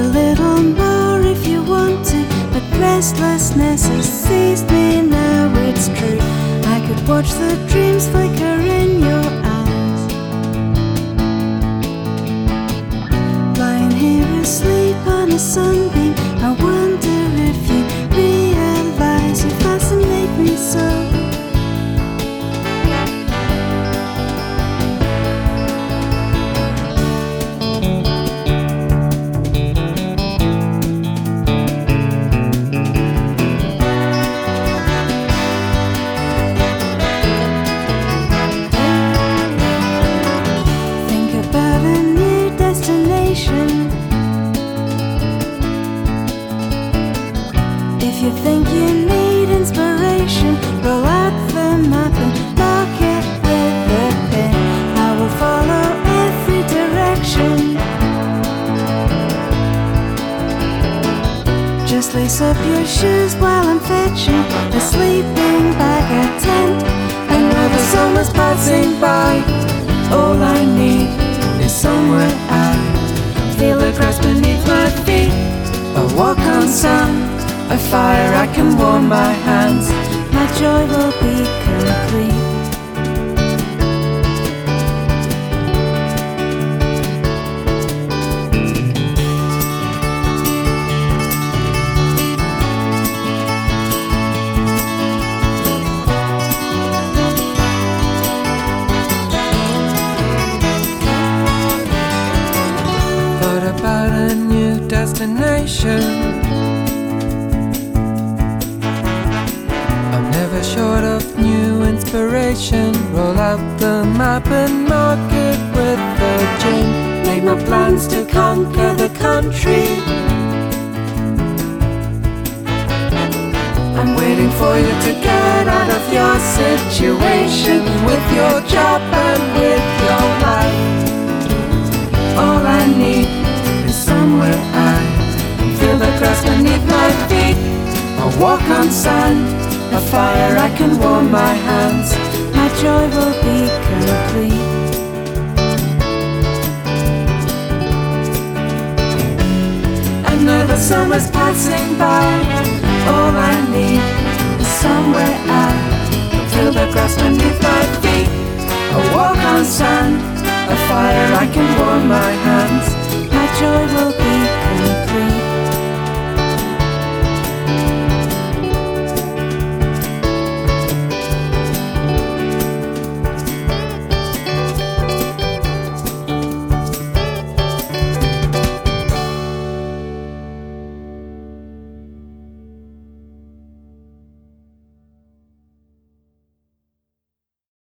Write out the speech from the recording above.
little more if you want to, but restlessness has seized me now, it's true. I could watch the dreams flicker in your eyes, lying here asleep on a sunbeam. I wonder if you realize you fascinate me so. If you think you need inspiration, roll out the map and mark it with a pen. I will follow every direction. Just lace up your shoes while I'm fetching a sleeping bag, a tent. Another summer's passing by. All I need is somewhere out. Feel the grass beneath my feet. A walk on sun. A fire I can warm my hands. My joy will be complete. Thought about a new destination. Never short of new inspiration. Roll out the map and mark it with a chain. Made my plans to conquer the country. I'm waiting for you to get out of your situation, with your job and with your life. All I need is somewhere I can feel the grass beneath my feet. A walk on sun. A fire I can warm my hands. My joy will be complete. Another summer's passing by. All I need is somewhere out. Feel the grass beneath my feet. A walk on sun. A fire I can warm my hands. My joy will be complete.